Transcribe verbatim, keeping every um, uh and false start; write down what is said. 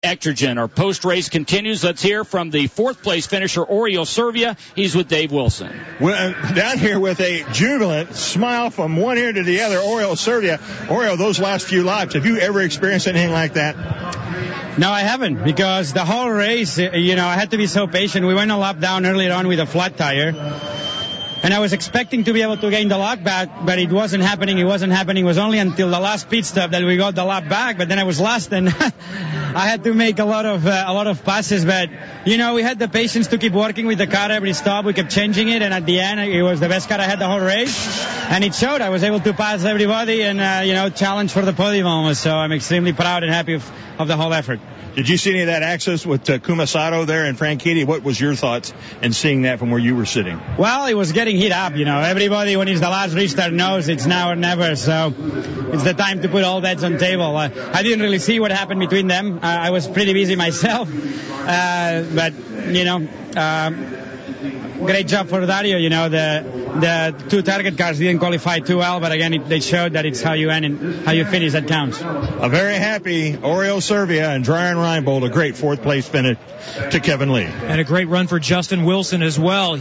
Ectrogen. Our post-race continues. Let's hear from the fourth-place finisher, Oriol Servia. He's with Dave Wilson. Well, down here with a jubilant smile from one ear to the other, Oriol Servia. Oriol, those last few laps, have you ever experienced anything like that? No, I haven't, because the whole race, you know, I had to be so patient. We went a lap down earlier on with a flat tire, and I was expecting to be able to gain the lap back, but it wasn't happening. It wasn't happening. It was only until the last pit stop that we got the lap back, but then I was last, and I had to make a lot of uh, a lot of passes. But, you know, we had the patience to keep working with the car every stop. We kept changing it, and at the end, it was the best car I had the whole race, and it showed. I was able to pass everybody and, uh, you know, challenge for the podium almost. So I'm extremely proud and happy of, of the whole effort. Did you see any of that access with uh, Kumasato there and Franchitti? What was your thoughts in seeing that from where you were sitting? Well, it was getting heat up, you know. Everybody, when it's the last restart, knows it's now or never. So it's the time to put all bets on table. Uh, I didn't really see what happened between them. Uh, I was pretty busy myself. Uh, but, you know, uh, great job for Dario. You know, the the two target cars didn't qualify too well, but again, it, they showed that it's how you end and how you finish that counts. A very happy Oriol Servia and Brian Reinbold, a great fourth place finish to Kevin Lee. And a great run for Justin Wilson as well.